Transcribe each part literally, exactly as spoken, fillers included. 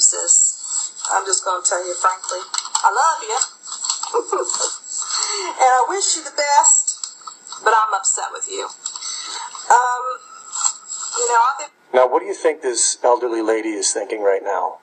sis. I'm just going to tell you frankly, I love you. And I wish you the best, but I'm upset with you. Um, you know, I've been... Now, what do you think this elderly lady is thinking right now?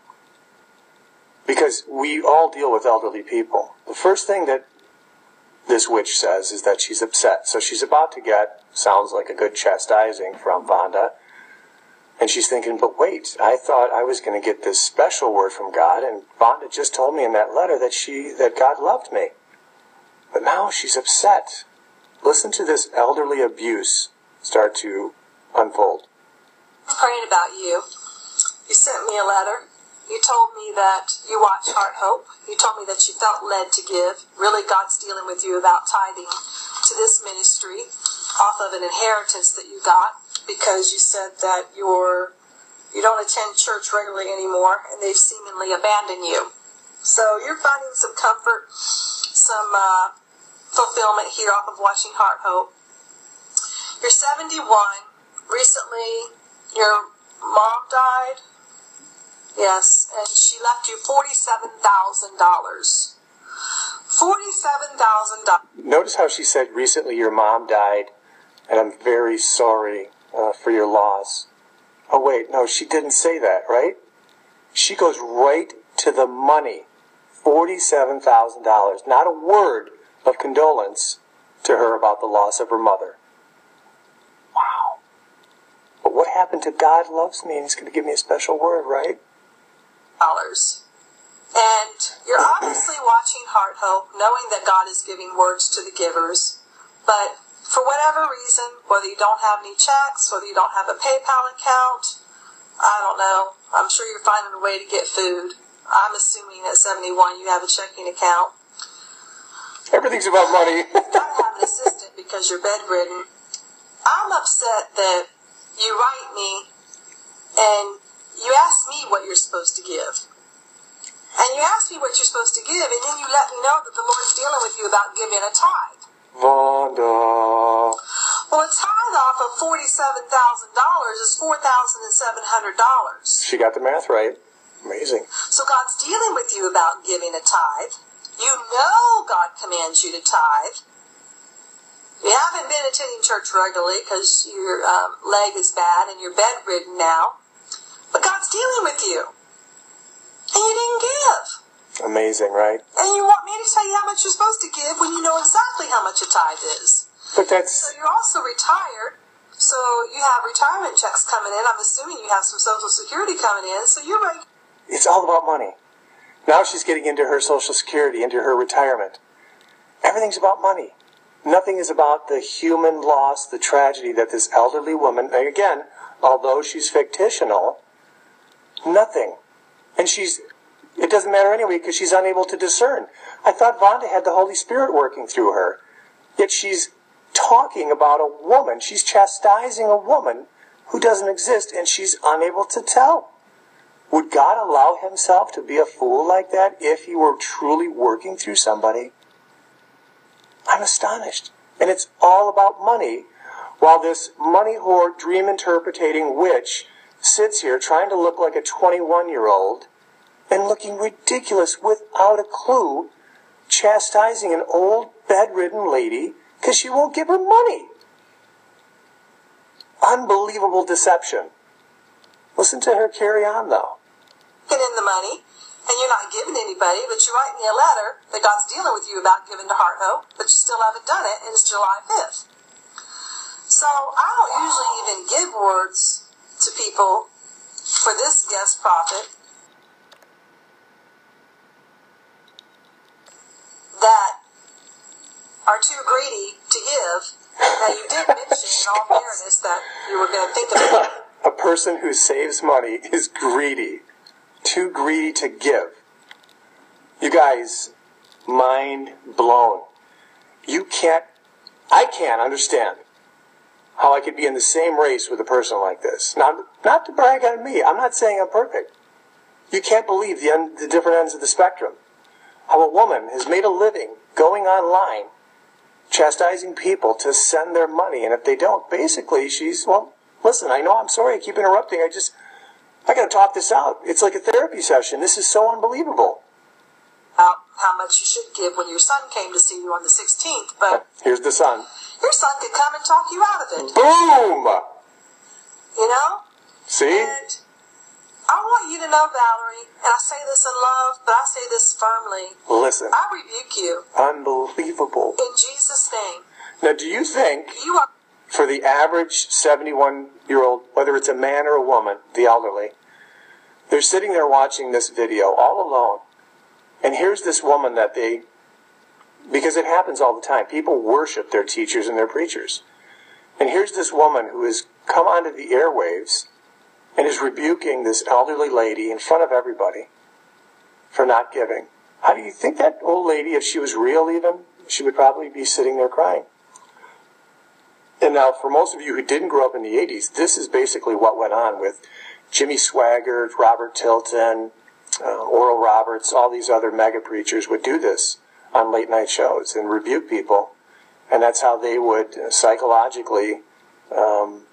Because we all deal with elderly people. The first thing that this witch says is that she's upset. So she's about to get, sounds like a good chastising from Vonda. And she's thinking, but wait, I thought I was going to get this special word from God, and Vonda just told me in that letter that she that God loved me. But now she's upset. Listen to this elderly abuse start to unfold. I'm praying about you. You sent me a letter. You told me that you watch Heart Hope. You told me that you felt led to give. Really, God's dealing with you about tithing to this ministry off of an inheritance that you got because you said that you're, you don't attend church regularly anymore and they've seemingly abandoned you. So you're finding some comfort, some uh, fulfillment here off of watching Heart Hope. You're seventy-one. Recently, your mom died. Yes, and she left you forty-seven thousand dollars. forty-seven thousand dollars. Notice how she said, recently your mom died, and I'm very sorry uh, for your loss. Oh, wait, no, she didn't say that, right? She goes right to the money, forty-seven thousand dollars. Not a word of condolence to her about the loss of her mother. Wow. But what happened to God loves me, and he's going to give me a special word, right? Dollars. And you're obviously watching Heart Hope, knowing that God is giving words to the givers. But for whatever reason, whether you don't have any checks, whether you don't have a PayPal account, I don't know. I'm sure you're finding a way to get food. I'm assuming at seventy-one you have a checking account. Everything's about money. You've got to have an assistant because you're bedridden. I'm upset that you write me and you ask me what you're supposed to give. And you ask me what you're supposed to give, and then you let me know that the Lord's dealing with you about giving a tithe. Vonda. Well, a tithe off of forty-seven thousand dollars is four thousand seven hundred dollars. She got the math right. Amazing. So God's dealing with you about giving a tithe. You know God commands you to tithe. You haven't been attending church regularly because your um, leg is bad and you're bedridden now. But God's dealing with you. And you didn't give. Amazing, right? And you want me to tell you how much you're supposed to give when you know exactly how much a tithe is. But that's... So you're also retired. So you have retirement checks coming in. I'm assuming you have some Social Security coming in. So you're like... It's all about money. Now she's getting into her Social Security, into her retirement. Everything's about money. Nothing is about the human loss, the tragedy that this elderly woman... And again, although she's fictional... Nothing. And she's, it doesn't matter anyway because she's unable to discern. I thought Vonda had the Holy Spirit working through her. Yet she's talking about a woman. She's chastising a woman who doesn't exist and she's unable to tell. Would God allow himself to be a fool like that if he were truly working through somebody? I'm astonished. And it's all about money while this money whore, dream interpreting witch sits here trying to look like a twenty-one-year-old and looking ridiculous without a clue, chastising an old bedridden lady because she won't give her money. Unbelievable deception. Listen to her carry on, though. Get in the money, and you're not giving anybody, but you write me a letter that God's dealing with you about giving to Heart Hope, but you still haven't done it, and it's July fifth. So I don't usually even give words to people for this guest prophet that are too greedy to give. Now you did mention in all fairness that you were going to think of it. A person who saves money is greedy. Too greedy to give. You guys, mind blown. You can't, I can't understand how I could be in the same race with a person like this. Not, not to brag on me. I'm not saying I'm perfect. You can't believe the, un, the different ends of the spectrum. How a woman has made a living going online, chastising people to send their money, and if they don't, basically she's, well, listen, I know I'm sorry I keep interrupting. I just, I got to talk this out. It's like a therapy session. This is so unbelievable. How, how much you should give when your son came to see you on the sixteenth, but here's the son. Your son could come and talk you out of it. Boom! You know? See? And I want you to know, Valerie, and I say this in love, but I say this firmly. Listen. I rebuke you. Unbelievable. In Jesus' name. Now, do you think, you are for the average seventy-one-year-old, whether it's a man or a woman, the elderly, they're sitting there watching this video all alone, and here's this woman that they, because it happens all the time, people worship their teachers and their preachers. And here's this woman who has come onto the airwaves and is rebuking this elderly lady in front of everybody for not giving. How do you think that old lady, if she was real even, she would probably be sitting there crying? And now, for most of you who didn't grow up in the eighties, this is basically what went on with Jimmy Swaggart, Robert Tilton, uh, Oral Roberts, all these other mega preachers would do this on late night shows and rebuke people. And that's how they would uh, psychologically um,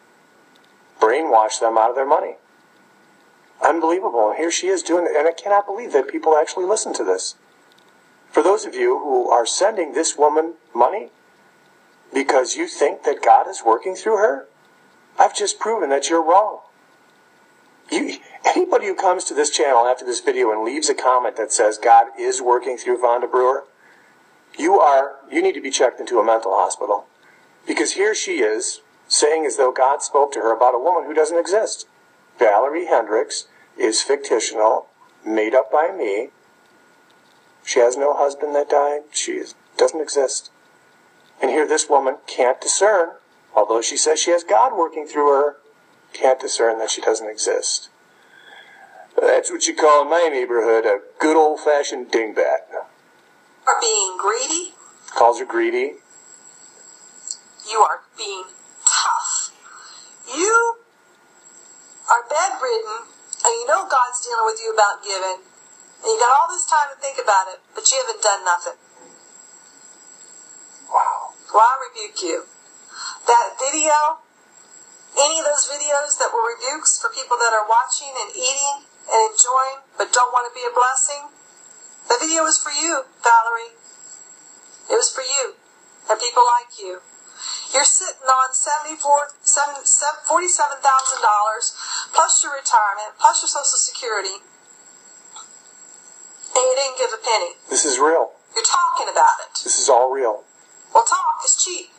brainwash them out of their money. Unbelievable. And here she is doing it. And I cannot believe that people actually listen to this. For those of you who are sending this woman money because you think that God is working through her, I've just proven that you're wrong. You, anybody who comes to this channel after this video and leaves a comment that says God is working through Vonda Brewer, you are, you need to be checked into a mental hospital. Because here she is, saying as though God spoke to her about a woman who doesn't exist. Valerie Hendricks is fictional, made up by me. She has no husband that died. She doesn't exist. And here this woman can't discern, although she says she has God working through her, can't discern that she doesn't exist. That's what you call in my neighborhood a good old-fashioned dingbat. are being greedy. Calls her greedy. You are being tough. You are bedridden, and you know God's dealing with you about giving, and you got all this time to think about it, but you haven't done nothing. Wow. Well, I rebuke you. That video, any of those videos that were rebukes for people that are watching and eating and enjoying but don't want to be a blessing, the video was for you, Valerie. It was for you and people like you. You're sitting on seventy-four, forty-seven thousand dollars plus your retirement, plus your Social Security, and you didn't give a penny. This is real. You're talking about it. This is all real. Well, talk is cheap.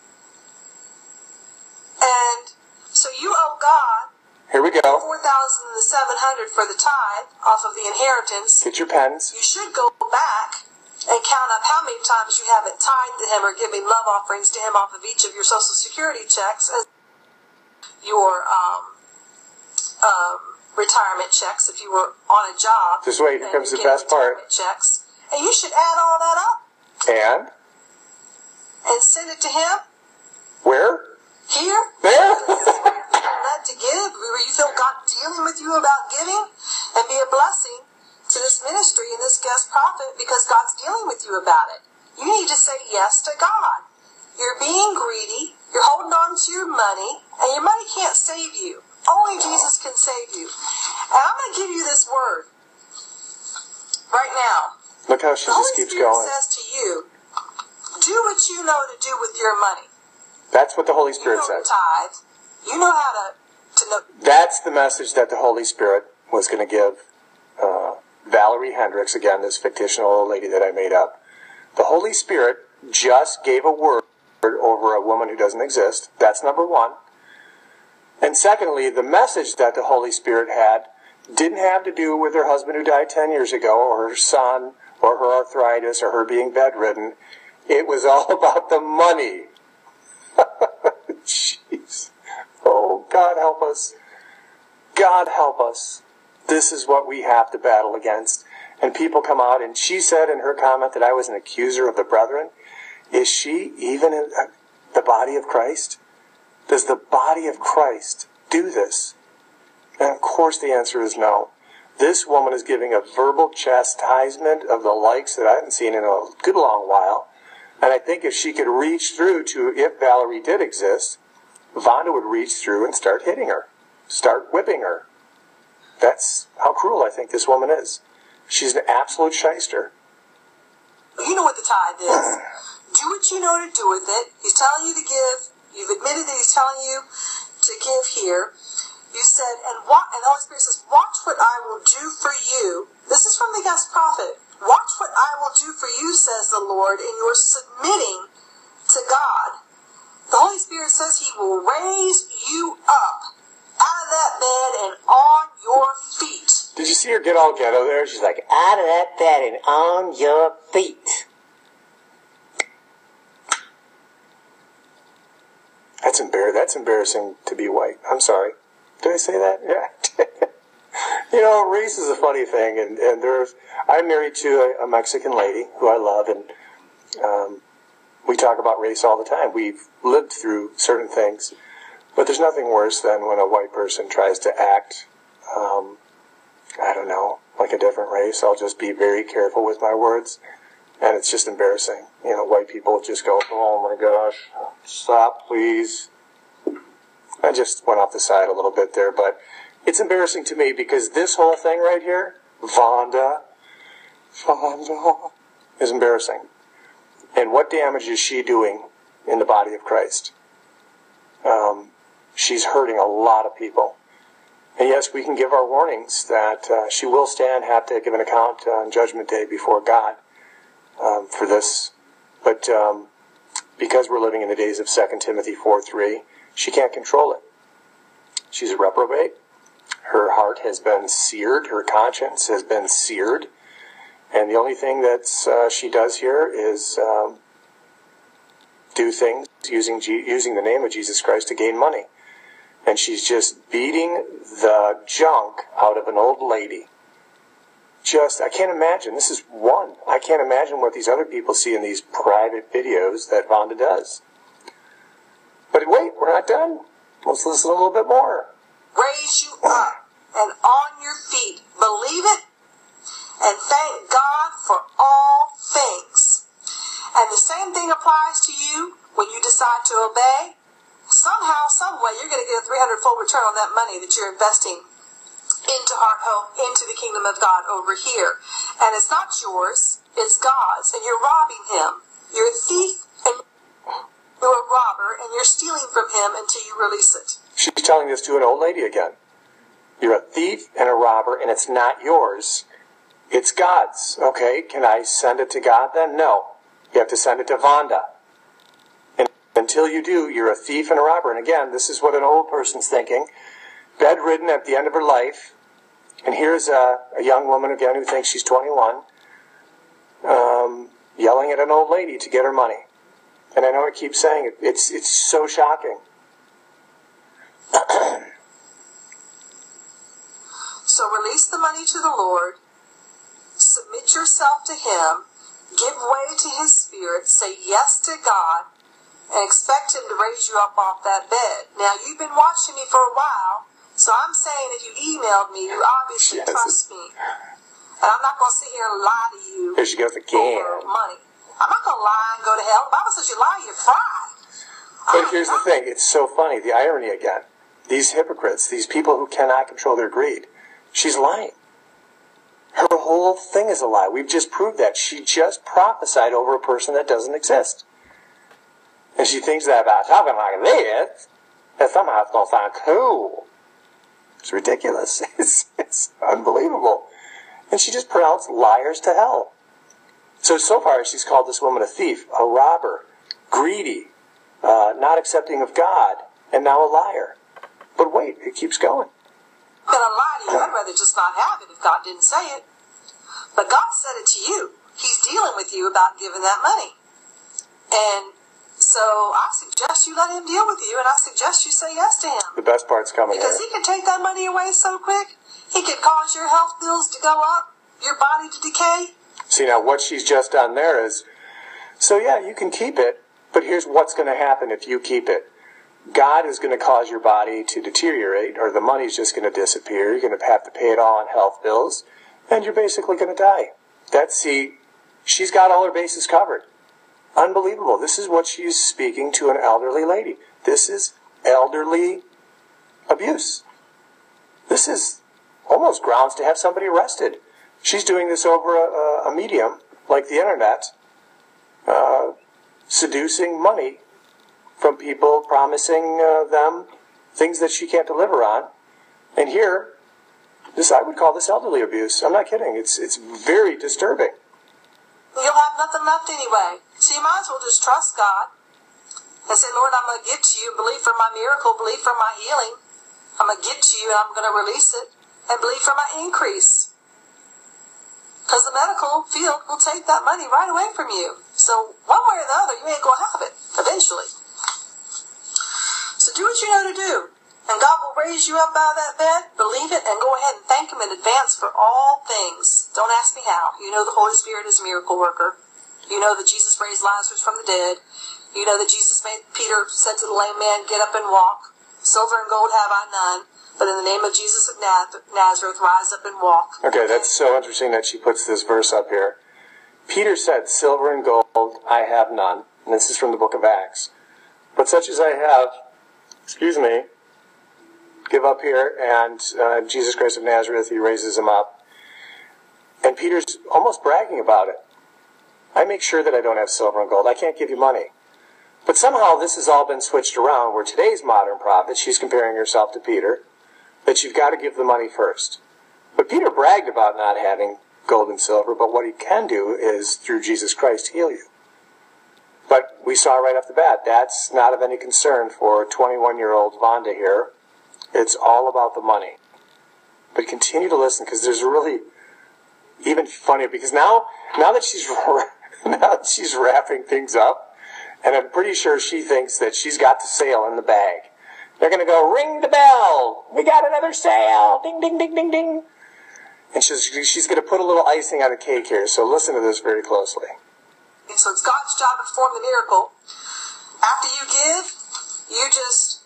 And so you owe God Here we go. four thousand seven hundred dollars for the tithe off of the inheritance. Get your pens. You should go back and count up how many times you haven't tithed to him or giving love offerings to him off of each of your Social Security checks, as your um, um, retirement checks if you were on a job. Just wait, here comes the best part. Checks. And you should add all that up. And? And send it to him. Where? Here. There? Led to give, where you feel God dealing with you about giving, and be a blessing to this ministry and this guest prophet because God's dealing with you about it. You need to say yes to God. You're being greedy, you're holding on to your money, and your money can't save you. Only Jesus can save you. And I'm going to give you this word right now. Look how she the just Holy keeps Spirit going. says to you, do what you know to do with your money. That's what the Holy You Spirit know says. tithe. You know how to, to know. That's the message that the Holy Spirit was going to give uh, Valerie Hendricks, again, this fictional old lady that I made up. The Holy Spirit just gave a word over a woman who doesn't exist. That's number one. And secondly, the message that the Holy Spirit had didn't have to do with her husband who died ten years ago, or her son, or her arthritis, or her being bedridden. It was all about the money. Jeez. Oh, God help us. God help us. This is what we have to battle against. And people come out, and she said in her comment that I was an accuser of the brethren. Is she even in the body of Christ? Does the body of Christ do this? And of course the answer is no. This woman is giving a verbal chastisement of the likes that I haven't seen in a good long while. And I think if she could reach through to, if Valerie did exist, Vonda would reach through and start hitting her. Start whipping her. That's how cruel I think this woman is. She's an absolute shyster. You know what the tithe is. Do what you know to do with it. He's telling you to give. You've admitted that he's telling you to give here. You said, and what, and the Holy Spirit says, watch what I will do for you. This is from the guest prophet. Watch what I will do for you, says the Lord, and you're submitting to God. The Holy Spirit says he will raise you up out of that bed and on your feet. Did you see her get all ghetto there? She's like, out of that bed and on your feet. That's embar- That's embarrassing to be white. I'm sorry. Did I say that? Yeah. You know, race is a funny thing, and, and there's, I'm married to a, a Mexican lady who I love, and um, we talk about race all the time. We've lived through certain things, but there's nothing worse than when a white person tries to act, um, I don't know, like a different race. I'll just be very careful with my words, and it's just embarrassing. You know, white people just go, oh my gosh, stop, please. I just went off the side a little bit there, but it's embarrassing to me because this whole thing right here, Vonda, Vonda, is embarrassing. And what damage is she doing in the body of Christ? Um, she's hurting a lot of people. And yes, we can give our warnings that uh, she will stand, have to give an account on Judgment Day before God um, for this. But um, because we're living in the days of Second Timothy four three, she can't control it. She's a reprobate. Her heart has been seared. Her conscience has been seared. And the only thing that uh, she does here is um, do things using G- using the name of Jesus Christ to gain money. And she's just beating the junk out of an old lady. Just, I can't imagine. This is one. I can't imagine what these other people see in these private videos that Vonda does. But wait, we're not done. Let's listen a little bit more. Raise you up and on your feet. Believe it and thank God for all things. And the same thing applies to you when you decide to obey. Somehow, some way, you're going to get a three hundred fold return on that money that you're investing into Heart Hope, into the kingdom of God over here. And it's not yours, it's God's, and you're robbing him. You're a thief, and you're a robber, and you're stealing from him until you release it. She's telling this to an old lady again. You're a thief and a robber, and it's not yours. It's God's. Okay, can I send it to God then? No. You have to send it to Vonda. And until you do, you're a thief and a robber. And again, this is what an old person's thinking. Bedridden at the end of her life. And here's a, a young woman, again, who thinks she's twenty-one, um, yelling at an old lady to get her money. And I know I keep saying it. It's, it's so shocking. So release the money to the Lord. Submit yourself to him. Give way to his spirit. Say yes to God. And expect him to raise you up off that bed. Now, you've been watching me for a while. So I'm saying if you emailed me, you obviously yes. trust me. And I'm not going to sit here and lie to you Here she goes again. over money. I'm not going to lie and go to hell. The Bible says you lie, you fry. But here's the thing. It's so funny. The irony again. These hypocrites, these people who cannot control their greed. She's lying. Her whole thing is a lie. We've just proved that. She just prophesied over a person that doesn't exist. And she thinks that about talking like this, that somehow it's going to sound cool. It's ridiculous. It's, it's unbelievable. And she just pronounced liars to hell. So, so far she's called this woman a thief, a robber, greedy, uh, not accepting of God, and now a liar. But wait, it keeps going. I'm going to lie to you. I'd rather just not have it if God didn't say it. But God said it to you. He's dealing with you about giving that money. And so I suggest you let him deal with you, and I suggest you say yes to him. The best part's coming Because here. he can take that money away so quick. He could cause your health bills to go up, your body to decay. See, now what she's just done there is, so yeah, you can keep it, but here's what's going to happen if you keep it. God is going to cause your body to deteriorate, or the money's just going to disappear. You're going to have to pay it all on health bills, and you're basically going to die. That's, see, she's got all her bases covered. Unbelievable. This is what she's speaking to an elderly lady. This is elderly abuse. This is almost grounds to have somebody arrested. She's doing this over a, a medium like the internet, uh, seducing money from people, promising uh, them things that she can't deliver on. And here, this I would call this elderly abuse. I'm not kidding. It's it's very disturbing. You'll have nothing left anyway. So you might as well just trust God and say, Lord, I'm going to get to you. Believe for my miracle. Believe for my healing. I'm going to get to you and I'm going to release it. And believe for my increase. Because the medical field will take that money right away from you. So one way or the other, you ain't going to have it eventually. So do what you know to do. And God will raise you up out of that bed. Believe it and go ahead and thank Him in advance for all things. Don't ask me how. You know the Holy Spirit is a miracle worker. You know that Jesus raised Lazarus from the dead. You know that Jesus made Peter said to the lame man, get up and walk. Silver and gold have I none. But in the name of Jesus of Nazareth, rise up and walk. Okay, that's so interesting that she puts this verse up here. Peter said, silver and gold I have none. And this is from the book of Acts. But such as I have, excuse me, give up here. And uh, Jesus Christ of Nazareth, He raises him up. And Peter's almost bragging about it. I make sure that I don't have silver and gold. I can't give you money. But somehow this has all been switched around where today's modern prophet, she's comparing herself to Peter, that you've got to give the money first. But Peter bragged about not having gold and silver, but what he can do is, through Jesus Christ, heal you. But we saw right off the bat, that's not of any concern for twenty-one-year-old Vonda here. It's all about the money. But continue to listen, because there's really even funnier, because now, now that she's now that she's wrapping things up, and I'm pretty sure she thinks that she's got the sale in the bag. They're going to go, ring the bell. We got another sale. Ding, ding, ding, ding, ding. And she's, she's going to put a little icing on the cake here. So listen to this very closely. So it's God's job to perform the miracle. After you give, you just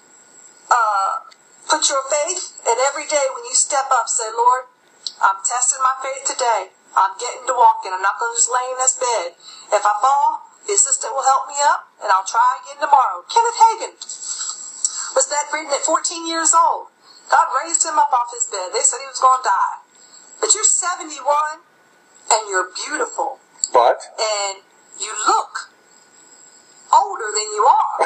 uh, put your faith, and every day when you step up, say, Lord, I'm testing my faith today. I'm getting to walking. I'm not going to just lay in this bed. If I fall, the assistant will help me up, and I'll try again tomorrow. Kenneth Hagin was bedridden at fourteen years old. God raised him up off his bed. They said he was going to die. But you're seventy-one, and you're beautiful. But? And you look older than you are.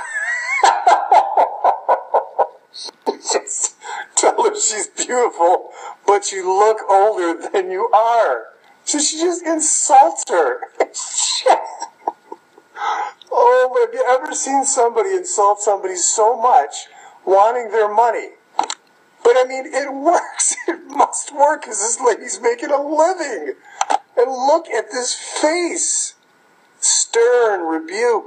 Just tell her she's beautiful, but you look older than you are. So she just insults her. Oh, have you ever seen somebody insult somebody so much, wanting their money? But I mean, it works. It must work because this lady's making a living. And look at this face. Stern rebuke.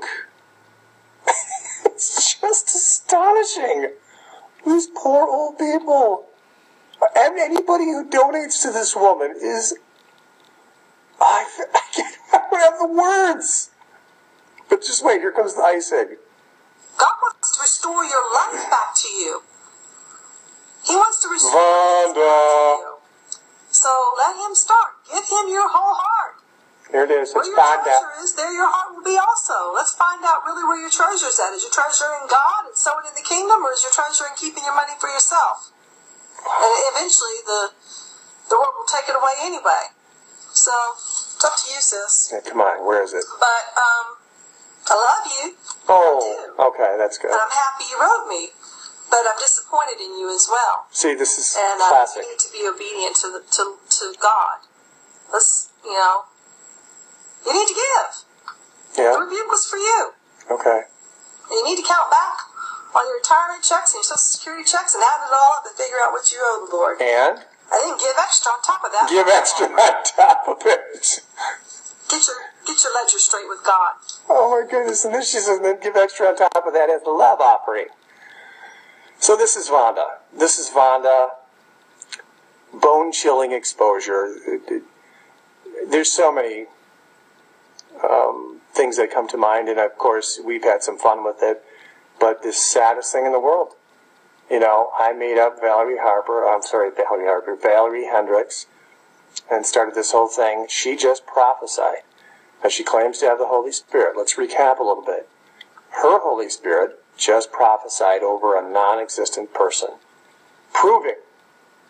It's just astonishing. These poor old people. And anybody who donates to this woman is... I, I, can't, I don't have the words. But just wait, here comes the icing. God wants to restore your life back to you. He wants to restore Vonda. you. So let Him start. Give Him your whole heart. Here it is. Where It's your Vonda. treasure is, there your heart will be also. Let's find out really where your treasure is at. Is your treasure in God and sow it in the kingdom, or is your treasure in keeping your money for yourself? And eventually the the world will take it away anyway. So it's up to you, sis. Yeah, come on, where is it? But um, I love you. Oh, I do. okay, that's good. And I'm happy you wrote me. But I'm disappointed in you as well. See, this is and uh, classic. you need to be obedient to the, to to God. Let's, you know, you need to give. Yeah. The rebuke was for you. Okay. And you need to count back on your retirement checks and your Social Security checks and add it all up and figure out what you owe the Lord. And? I didn't give extra on top of that. Give extra on top of it. Get your get your ledger straight with God. Oh my goodness, and then she says, then give extra on top of that as the love offering. So this is Vonda. This is Vonda. Bone-chilling exposure. There's so many um, things that come to mind, and of course, we've had some fun with it. But the saddest thing in the world. You know, I made up Valerie Harper, I'm sorry, Valerie Harper, Valerie Hendricks, and started this whole thing. She just prophesied. Now, she claims to have the Holy Spirit. Let's recap a little bit. Her Holy Spirit just prophesied over a non-existent person, proving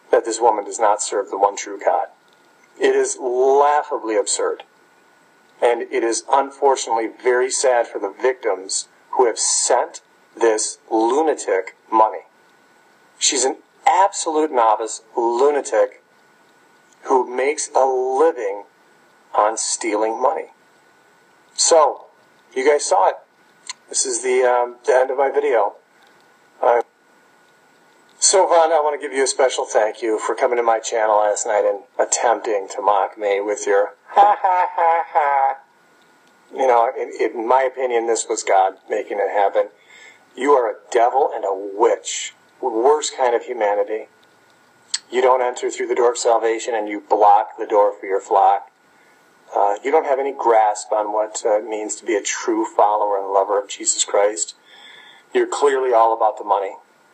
that this woman does not serve the one true God. It is laughably absurd. And it is unfortunately very sad for the victims who have sent this lunatic money. She's an absolute novice lunatic who makes a living on stealing money. So, you guys saw it. This is the, um, the end of my video. Uh, so, Vonda, I want to give you a special thank you for coming to my channel last night and attempting to mock me with your ha ha ha ha. You know, in, in my opinion, this was God making it happen. You are a devil and a witch. Worst kind of humanity. You don't enter through the door of salvation and you block the door for your flock. Uh, you don't have any grasp on what uh, it means to be a true follower and lover of Jesus Christ. You're clearly all about the money.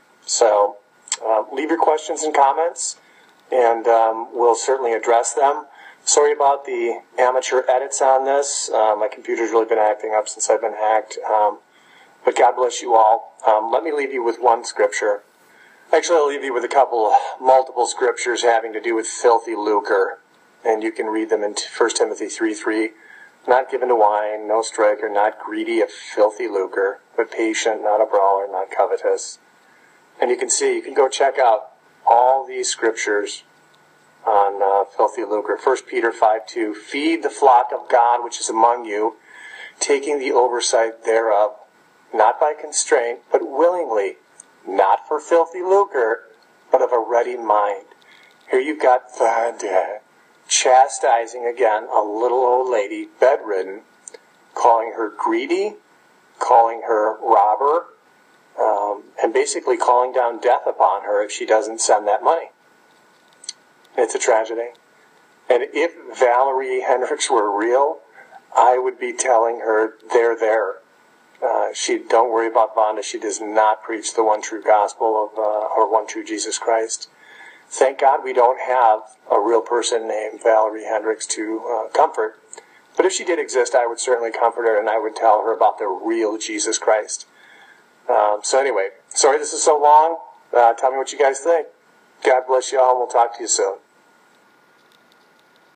So, uh, leave your questions and comments, and um, we'll certainly address them. Sorry about the amateur edits on this. Uh, my computer's really been acting up since I've been hacked. Um, but God bless you all. Um, let me leave you with one scripture. Actually, I'll leave you with a couple, multiple scriptures having to do with filthy lucre. And you can read them in First Timothy three three. Not given to wine, no striker, not greedy of filthy lucre, but patient, not a brawler, not covetous. And you can see, you can go check out all these scriptures on uh, filthy lucre. First Peter five two, feed the flock of God which is among you, taking the oversight thereof, not by constraint, but willingly, not for filthy lucre, but of a ready mind. Here you've got Vonda chastising again a little old lady, bedridden, calling her greedy, calling her robber, um, and basically calling down death upon her if she doesn't send that money. It's a tragedy. And if Valerie Hendricks were real, I would be telling her, they're there. Uh, she don't worry about Vonda. She does not preach the one true gospel of, uh, or one true Jesus Christ. Thank God we don't have a real person named Valerie Hendricks to uh, comfort. But if she did exist, I would certainly comfort her, and I would tell her about the real Jesus Christ. Um, so anyway, sorry this is so long. Uh, tell me what you guys think. God bless you all, and we'll talk to you soon.